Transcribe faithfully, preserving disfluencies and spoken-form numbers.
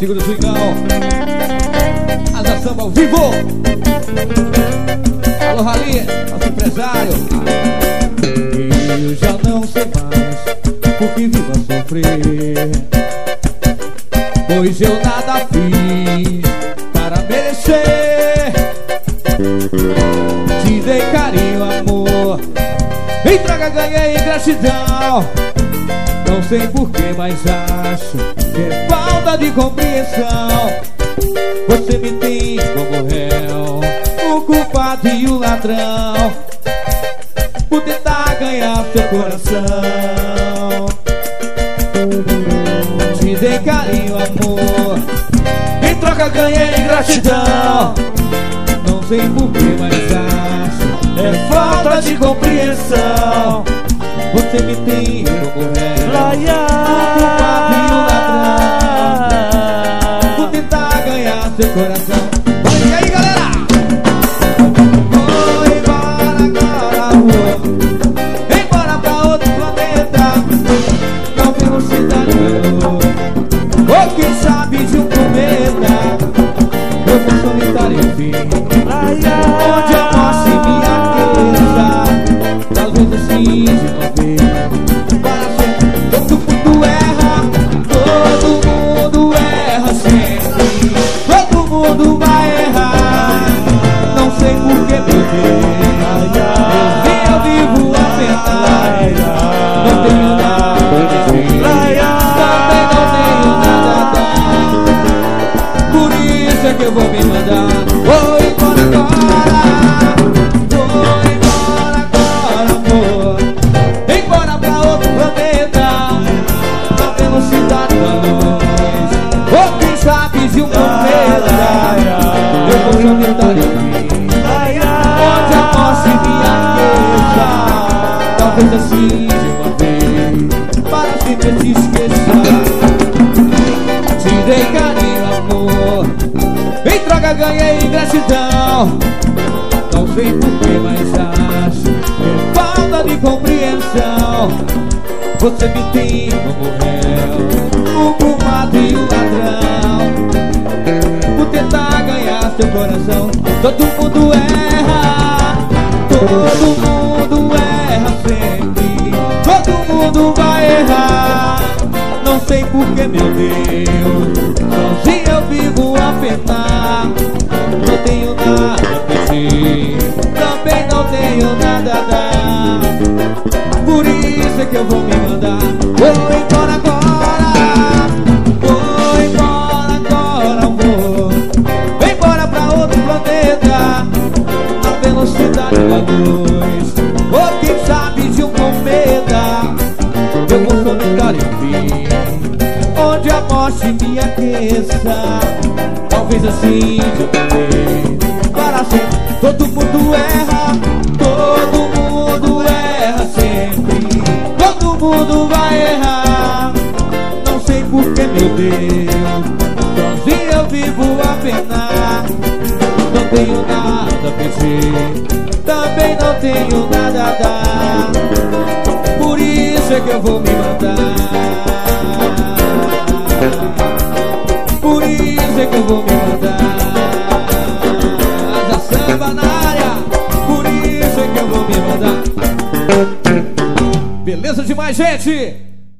Segura o swingão. Asa Samba ao vivo. Alô, Rali, nosso empresário. Eu já não sei mais porque vivo a sofrer, pois eu nada fiz para merecer. Te dei carinho, amor, em troca ganhei gratidão. Não sei porquê, mas acho que é falta de compreensão. Você me tem como réu, o culpado e o ladrão, por tentar ganhar seu coração. Te dei carinho, amor, em troca ganhei gratidão. Não sei porquê, mas acho é falta de compreensão. Você me tem como réu, o culpado e o ladrão, por tentar ganhar seu coração. E aí, galera? Vou embora agora, vou embora pra outro planeta. Não velocidade maior, ou quem sabe de um cometa. Eu vou solitário enfim, onde a morte me aqueça. Talvez assim de uma vez, para sempre. Todo mundo erra, todo mundo erra sempre. Todo mundo vai errar, não sei porquê, meu Deus. Eu vivo a penar, não tenho nada a dizer, também não tenho nada a dar. Por isso é que eu vou me mandar. Vou embora agora, vou embora agora, amor, embora pra outro planeta, na velocidade da luz, ou quem sabe de um cometa. Eu vou solitário aqui, onde a morte me aqueça. Talvez assim de uma vez, para sempre te esquecer. Te dei carinho, amor, em troca ganhei gratidão. Não sei porquê, mas acho que é falta de compreensão. Você me tem como réu, o culpado e o ladrão, por tentar ganhar seu coração. Todo mundo erra, todo mundo erra sempre. Todo mundo vai errar, não sei porquê, meu Deus. Sozinho eu vivo a penar, não tenho nada a pedir, também não tenho nada a dar. Por isso é que eu vou me mandar. Vou embora agora, vou embora agora, amor, vou embora pra outro planeta, na velocidade da luz, ou quem sabe de um cometa. Eu vou solitário enfim, onde a morte me aqueça. Talvez assim de uma vez, para sempre. Todo mundo erra, todo mundo erra sempre. Todo mundo vai errar, não sei porquê, meu Deus. Sozinho eu vivo a penar, não tenho nada a pedir, também não tenho nada a dar. Por isso é que eu vou me mandar. Por isso é que eu vou me mandar. Asa Samba na área, por isso é que eu vou me mandar. Beleza demais, gente?